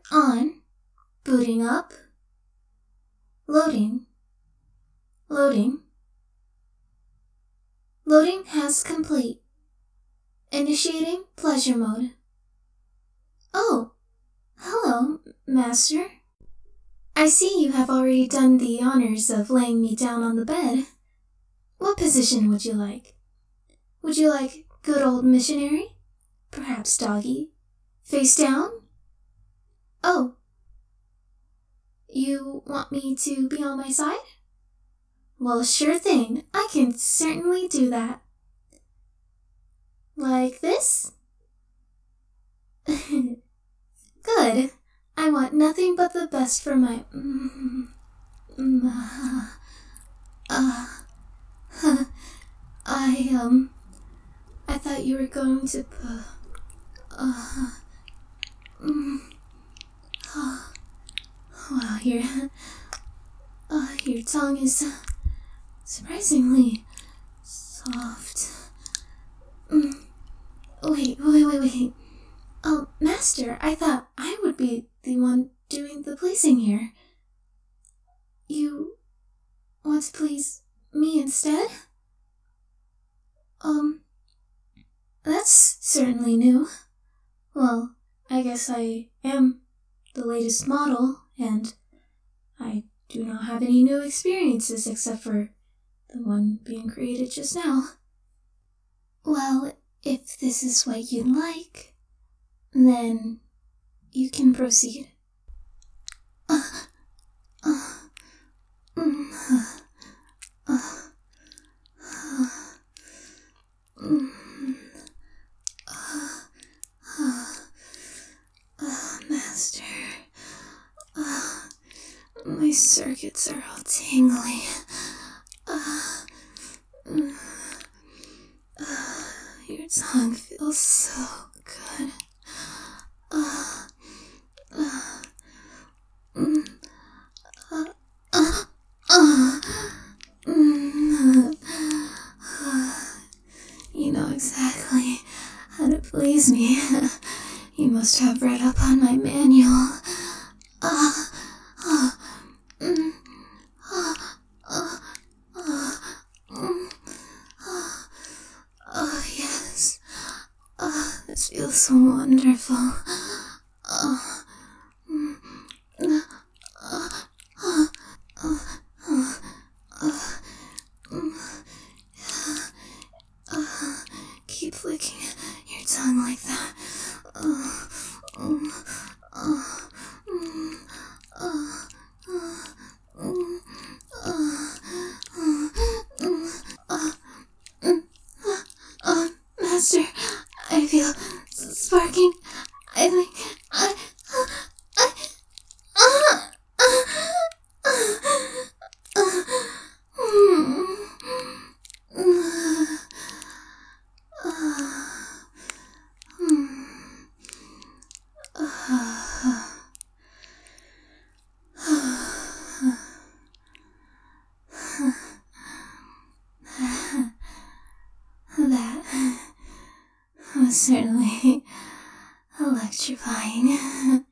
On. Booting up. Loading. Loading. Loading has complete. Initiating pleasure mode. Oh, hello, Master. I see you have already done the honors of laying me down on the bed. What position would you like? Would you like good old missionary? Perhaps doggy? Face down? Oh. You want me to be on my side? Well, sure thing. I can certainly do that. Like this? Good. I want nothing but the best for my... I thought you were going to... Wow, your tongue is surprisingly soft. Wait. Oh, Master, I thought I would be the one doing the pleasing here. You want to please me instead? That's certainly new. Well, I guess I am the latest model, and I do not have any new experiences except for the one being created just now. Well, if this is what you'd like, then you can proceed. Master, my circuits are all tingly. Your tongue feels so good. You know exactly how to please me. You must have read up on my manual. Oh, yes. This feels so wonderful. Keep flicking your tongue like that. Master, I feel sparking. I think that was certainly electrifying.